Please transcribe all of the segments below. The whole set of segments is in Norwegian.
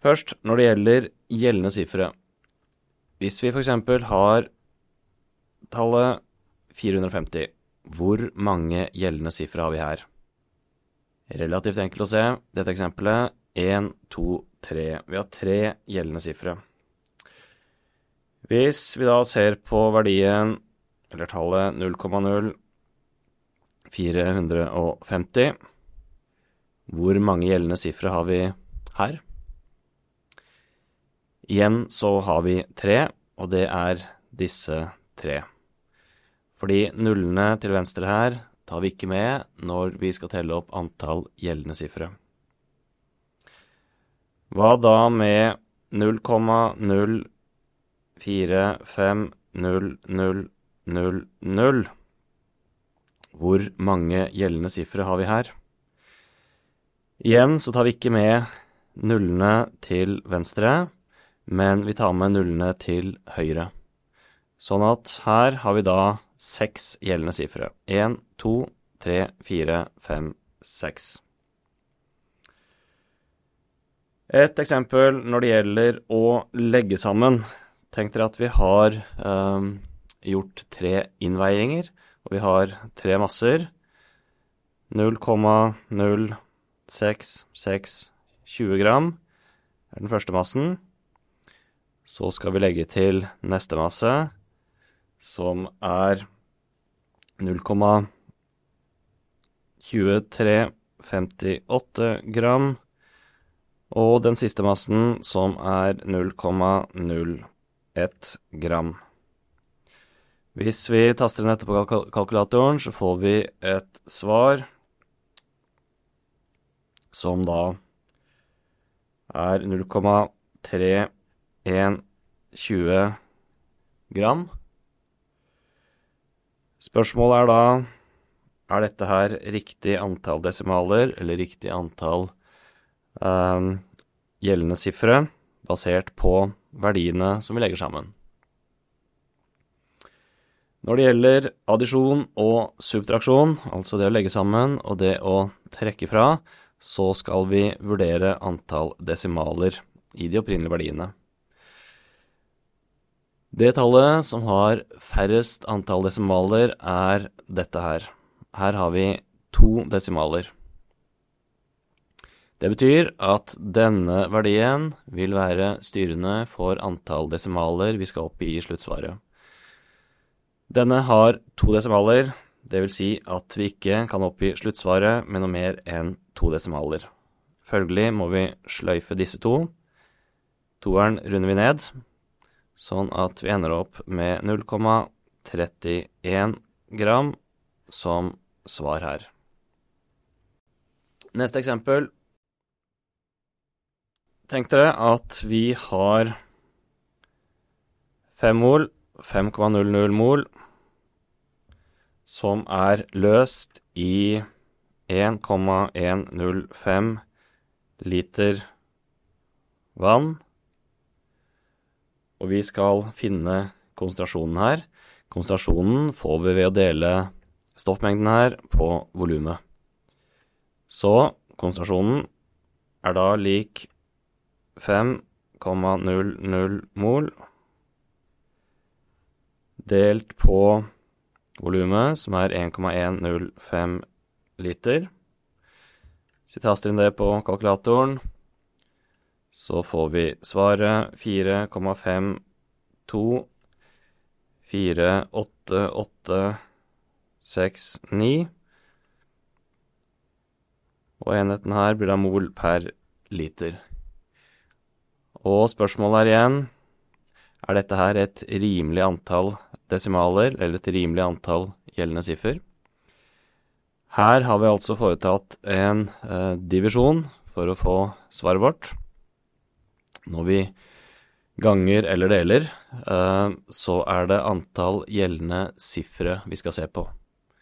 Først, når det gjelder gjeldende siffre. Hvis vi for eksempel har tallet 450, hvor mange gjeldende siffre har vi her? Relativt enkelt å se. Dette eksempelet, 1, 2, 3. Vi har 3 gjeldende siffre. Hvis vi da ser på verdien, eller tallet 0,0450, hvor mange gjeldende siffre har vi her? Igjen så har vi 3, og det er disse 3. Fordi nullene til venstre her tar vi ikke med når vi skal telle opp antall gjeldende siffre. Hva da med 0,045000? Hvor mange gjeldende siffre har vi her? Igjen så tar vi ikke med nullene til venstre, men vi tar med nullene til høyre. Sånn at her har vi da 6 gjeldende siffre. 1, 2, 3, 4, 5, 6. Et eksempel når det gjelder å legge sammen. Tenk dere at vi har gjort 3 innveiinger, og vi har 3 masser. 0,0620 gram er den første massen. Så skal vi legge til neste masse, som er 0,2358 gram, og den siste massen som er 0,01 gram. Hvis vi taster inn dette på kalkulatoren, så får vi et svar som da er 0,3120 gram. Spørsmålet er da, er dette her riktig antall desimaler, eller riktig antall gjeldende siffre, basert på verdiene som vi legger sammen? Når det gjelder addisjon og subtraksjon, altså det å legge sammen og det å trekke fra, så skal vi vurdere antall desimaler i de opprinnelige verdiene. Det tallet som har færrest antall desimaler er dette her. Her har vi 2 desimaler. Det betyr at denne verdien vil være styrende for antall desimaler vi skal opp i sluttsvaret. Denne har 2 desimaler, det vil si at vi ikke kan opp i sluttsvaret med noe mer enn 2 desimaler. Følgelig må vi sløyfe disse 2. 2-eren runder vi ned, sånn at vi ender opp med 0,31 gram som svar her. Neste eksempel. Tenk dere at vi har 5 mol, 5,00 mol, som er løst i 1,105 liter vann. Og vi skal finne konsentrasjonen her. Konsentrasjonen får vi ved å dele stoffmengden her på volumet. Så konsentrasjonen er da lik 5,00 mol delt på volumet, som er 1,105 liter. Så vi taster inn det på kalkulatoren, så får vi svaret 4,5248869. Og enheten her blir da mol per liter. Og spørsmålet er igjen, er dette her et rimelig antall desimaler, eller et rimelig antall gjeldende siffer? Her har vi altså foretatt en divisjon for å få svaret vårt. Når vi ganger eller deler, så er det antall gjeldende siffre vi skal se på.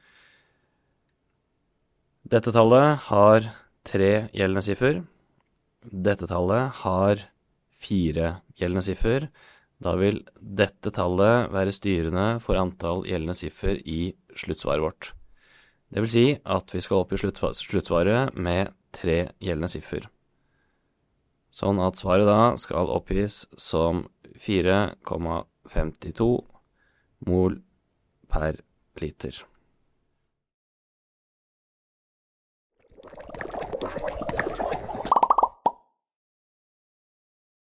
Dette tallet har 3 gjeldende siffer. Dette tallet har 4 gjeldende siffer. Da vil dette tallet være styrende for antall gjeldende siffer i sluttsvaret vårt. Det vil si at vi skal opp i sluttsvaret med 3 gjeldende siffer. Sånn at svaret da skal oppgis som 4,52 mol per liter.